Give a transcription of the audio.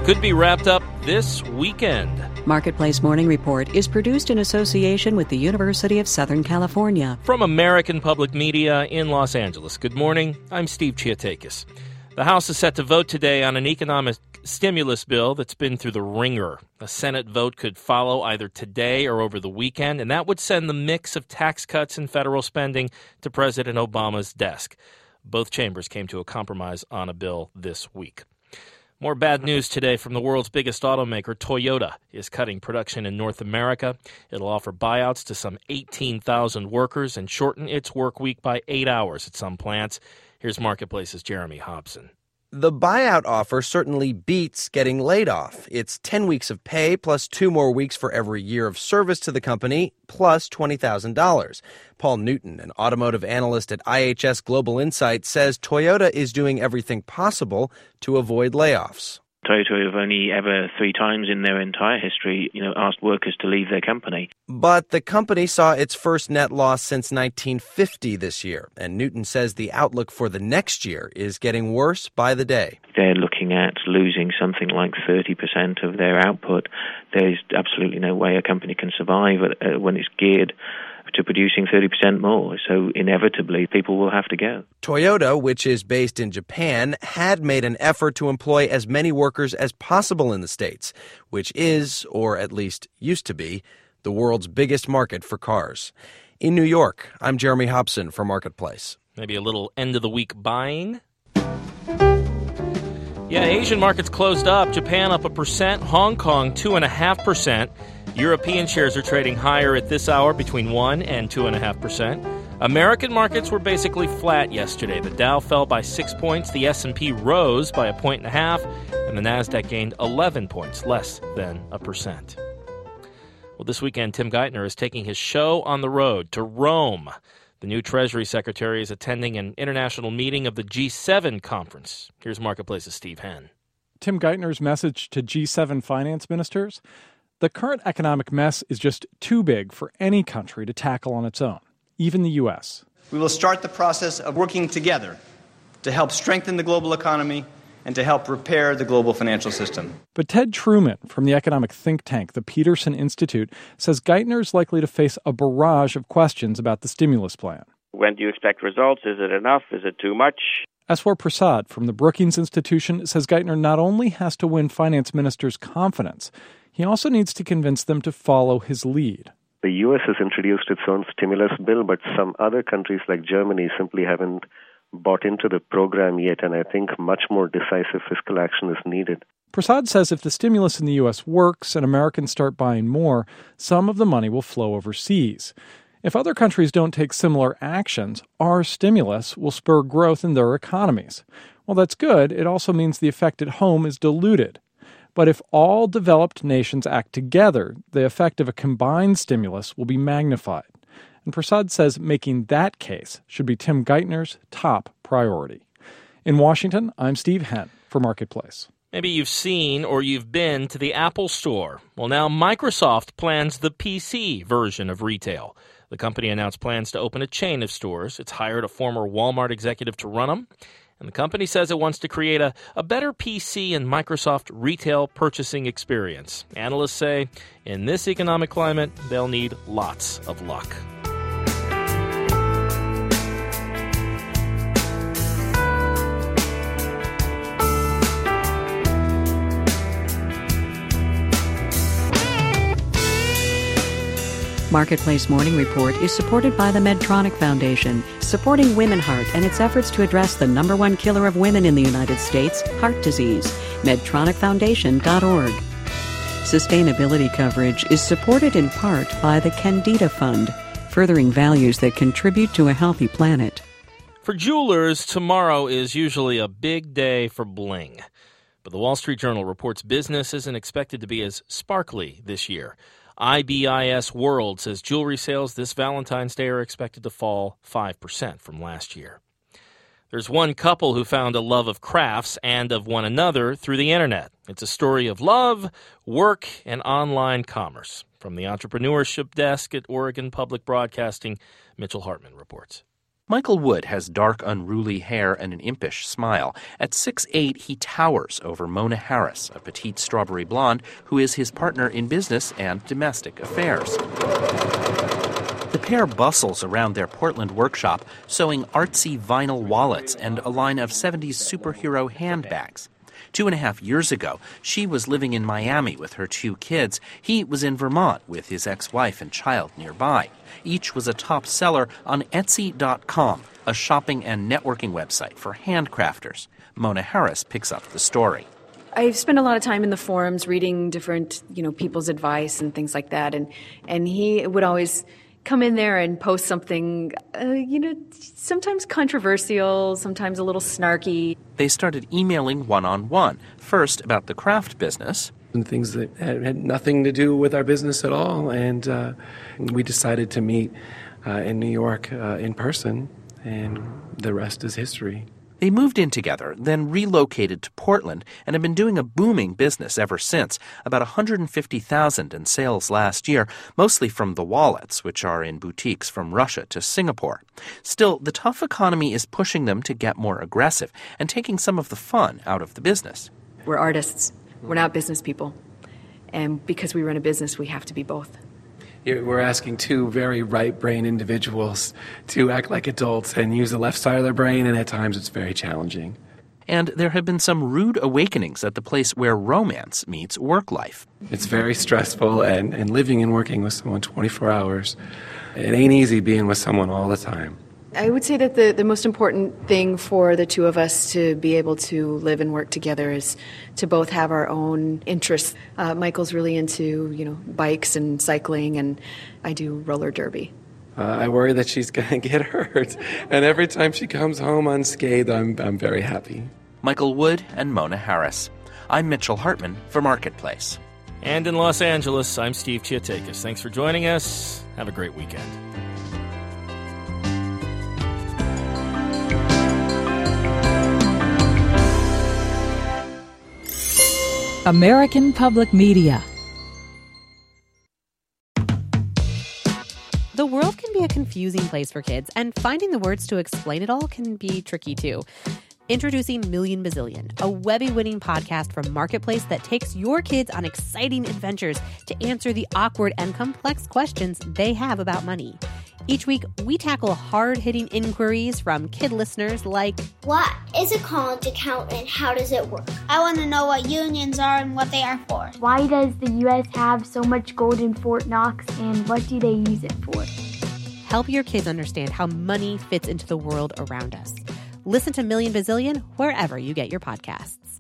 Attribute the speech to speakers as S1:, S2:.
S1: It could be wrapped up this weekend.
S2: Marketplace Morning Report is produced in association with the University of Southern California.
S1: From American Public Media in Los Angeles. Good morning. I'm Steve Chiatakis. The House is set to vote today on an economic stimulus bill that's been through the ringer. A Senate vote could follow either today or over the weekend, and that would send the mix of tax cuts and federal spending to President Obama's desk. Both chambers came to a compromise on a bill this week. More bad news today from the world's biggest automaker. Toyota is cutting production in North America. It'll offer buyouts to some 18,000 workers and shorten its work week by 8 hours at some plants. Here's Marketplace's Jeremy Hobson.
S3: The buyout offer certainly beats getting laid off. It's 10 weeks of pay plus 2 more weeks for every year of service to the company, plus $20,000. Paul Newton, an automotive analyst at IHS Global Insight, says Toyota is doing everything possible to avoid layoffs.
S4: Toyota have only ever 3 times in their entire history, asked workers to leave their company.
S3: But the company saw its first net loss since 1950 this year, and Newton says the outlook for the next year is getting worse by the day.
S4: They're looking at losing something like 30% of their output. There's absolutely no way a company can survive when it's geared to producing 30% more. So inevitably, people will have to go.
S3: Toyota, which is based in Japan, had made an effort to employ as many workers as possible in the States, which is, or at least used to be, the world's biggest market for cars. In New York, I'm Jeremy Hobson for Marketplace.
S1: Maybe a little end-of-the-week buying? Yeah, Asian markets closed up. Japan up 1%, Hong Kong 2.5%. European shares are trading higher at this hour, between 1 and 2.5%. American markets were basically flat yesterday. The Dow fell by 6 points, the S&P rose by 1.5 points, and the Nasdaq gained 11 points, less than 1%. Well, this weekend, Tim Geithner is taking his show on the road to Rome. The new Treasury Secretary is attending an international meeting of the G7 conference. Here's Marketplace's Steve Henn.
S5: Tim Geithner's message to G7 finance ministers: the current economic mess is just too big for any country to tackle on its own, even the U.S.
S6: We will start the process of working together to help strengthen the global economy and to help repair the global financial system.
S5: But Ted Truman from the economic think tank, the Peterson Institute, says Geithner is likely to face a barrage of questions about the stimulus plan.
S7: When do you expect results? Is it enough? Is it too much?
S5: Aswar Prasad from the Brookings Institution says Geithner not only has to win finance ministers' confidence, he also needs to convince them to follow his lead.
S8: The U.S. has introduced its own stimulus bill, but some other countries like Germany simply haven't bought into the program yet, and I think much more decisive fiscal action is needed.
S5: Prasad says if the stimulus in the U.S. works and Americans start buying more, some of the money will flow overseas. If other countries don't take similar actions, our stimulus will spur growth in their economies. Well, that's good. It also means the effect at home is diluted. But if all developed nations act together, the effect of a combined stimulus will be magnified. And Prasad says making that case should be Tim Geithner's top priority. In Washington, I'm Steve Henn for Marketplace.
S1: Maybe you've seen or you've been to the Apple Store. Well, now Microsoft plans the PC version of retail. The company announced plans to open a chain of stores. It's hired a former Walmart executive to run them. And the company says it wants to create a better PC and Microsoft retail purchasing experience. Analysts say in this economic climate, they'll need lots of luck.
S2: Marketplace Morning Report is supported by the Medtronic Foundation, supporting Women Heart and its efforts to address the #1 killer of women in the United States, heart disease. MedtronicFoundation.org. Sustainability coverage is supported in part by the Candida Fund, furthering values that contribute to a healthy planet.
S1: For jewelers, tomorrow is usually a big day for bling. But the Wall Street Journal reports business isn't expected to be as sparkly this year. IBIS World says jewelry sales this Valentine's Day are expected to fall 5% from last year. There's one couple who found a love of crafts and of one another through the internet. It's a story of love, work, and online commerce. From the entrepreneurship desk at Oregon Public Broadcasting, Mitchell Hartman reports.
S9: Michael Wood has dark, unruly hair and an impish smile. At 6'8", he towers over Mona Harris, a petite strawberry blonde who is his partner in business and domestic affairs. The pair bustles around their Portland workshop, sewing artsy vinyl wallets and a line of 70s superhero handbags. 2.5 years ago, she was living in Miami with her 2 kids. He was in Vermont with his ex-wife and child nearby. Each was a top seller on Etsy.com, a shopping and networking website for handcrafters. Mona Harris picks up the story.
S10: I've spent a lot of time in the forums reading different, people's advice and things like that. And he would always come in there and post something, sometimes controversial, sometimes a little snarky.
S9: They started emailing one-on-one, first about the craft business.
S11: And things that had nothing to do with our business at all. And we decided to meet in New York in person, and the rest is history.
S9: They moved in together, then relocated to Portland, and have been doing a booming business ever since. About $150,000 in sales last year, mostly from the wallets, which are in boutiques from Russia to Singapore. Still, the tough economy is pushing them to get more aggressive and taking some of the fun out of the business.
S10: We're artists. We're not business people. And because we run a business, we have to be both.
S11: We're asking 2 very right-brain individuals to act like adults and use the left side of their brain, and at times it's very challenging.
S9: And there have been some rude awakenings at the place where romance meets work life.
S11: It's very stressful, and living and working with someone 24 hours, it ain't easy being with someone all the time.
S10: I would say that the most important thing for the 2 of us to be able to live and work together is to both have our own interests. Michael's really into, bikes and cycling, and I do roller derby.
S11: I worry that she's going to get hurt, and every time she comes home unscathed, I'm very happy.
S9: Michael Wood and Mona Harris. I'm Mitchell Hartman for Marketplace.
S1: And in Los Angeles, I'm Steve Chiatakis. Thanks for joining us. Have a great weekend.
S12: American Public Media.
S13: The world can be a confusing place for kids, and finding the words to explain it all can be tricky too. Introducing Million Bazillion, a Webby-winning podcast from Marketplace that takes your kids on exciting adventures to answer the awkward and complex questions they have about money. Each week, we tackle hard-hitting inquiries from kid listeners like,
S14: what is a college account and how does it work? I want to know what unions are and what they are for.
S15: Why does the U.S. have so much gold in Fort Knox, and what do they use it for?
S13: Help your kids understand how money fits into the world around us. Listen to Million Bazillion wherever you get your podcasts.